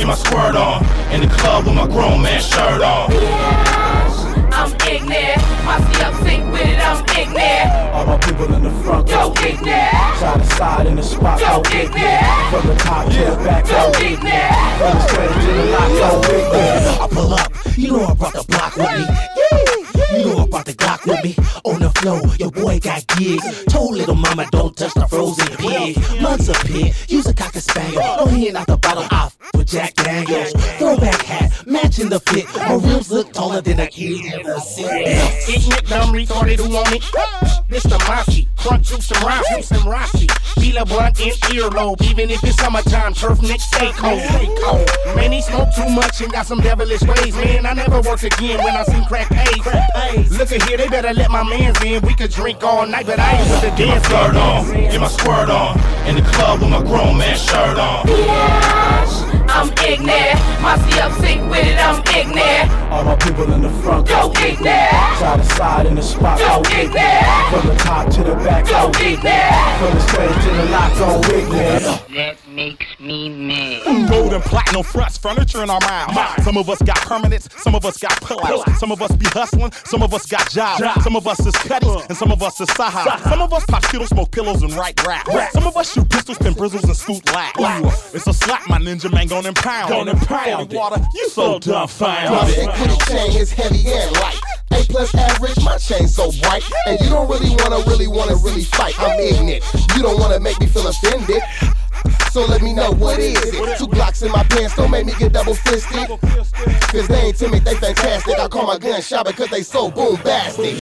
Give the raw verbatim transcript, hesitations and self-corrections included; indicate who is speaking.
Speaker 1: get my squirt on. In the club with my grown man shirt on.
Speaker 2: Yeah, I'm ignorant. My C up sync with it, I'm ignorant.
Speaker 3: All my people in the front,
Speaker 2: go ignorant.
Speaker 3: Side to side in the spot,
Speaker 2: go ignorant.
Speaker 3: From the top to the back,
Speaker 2: go ignorant.
Speaker 3: From the straight to the lock, go ignorant.
Speaker 4: I pull up, you know I brought the block with me. You know I brought the Glock with me. On the floor, your boy got gigs. Told little mama don't touch the frozen pig. Mugs a pig, use a cocker spaniel. No hand out the bottom off with Jack Daniels. Throwback hat, matching the fit. My rims look taller than a kid ever seen.
Speaker 5: Ignorant, dumb, retarded, who want it? This the Mossy, crunk juice and rice, juice and Rossi. Feel a blunt in earlobe, even if it's summertime. Turf neck, stay cold, stay cold. Man, he smoke too much and got some devilish ways. Man, I never worked again when I seen crack A's. Look at here, they better let my mans in. We could drink all night, but I ain't with the
Speaker 1: Get my flirt on, get my squirt on. In the club with my grown man shirt on.
Speaker 2: Yeah, I'm ignorant. My C up sync with it, I'm ignorant.
Speaker 3: All my people in the front,
Speaker 2: go ignorant.
Speaker 3: Side to side in the spot,
Speaker 2: go ignorant.
Speaker 3: From the top to the back,
Speaker 2: go ignorant.
Speaker 3: From the straight to the lock, go ignorant.
Speaker 6: That makes me mad.
Speaker 7: Gold and platinum fronts, furniture in our mouths. Some of us got permanents, some of us got pullouts. Some of us be hustling, some of us got jobs. Some of us is cutties, and some of us is saha. Some of us pop skittles, smoke pillows, and write rap. Some of us shoot pistols, pin bristles, and scoot lack. It's a slap, my ninja man gon' impound. Gon' impound water, you so dumbfounded.
Speaker 8: My big booty chain is heavy and light. A plus average, my chain so bright. And you don't really wanna, really wanna, really fight. I'm ignorant. You don't wanna make me feel offended. So let me know what is it. Two Glocks in my pants, don't make me get double fisted. Cause they ain't timid, they fantastic. I call my gun shot because they so boom-bastic.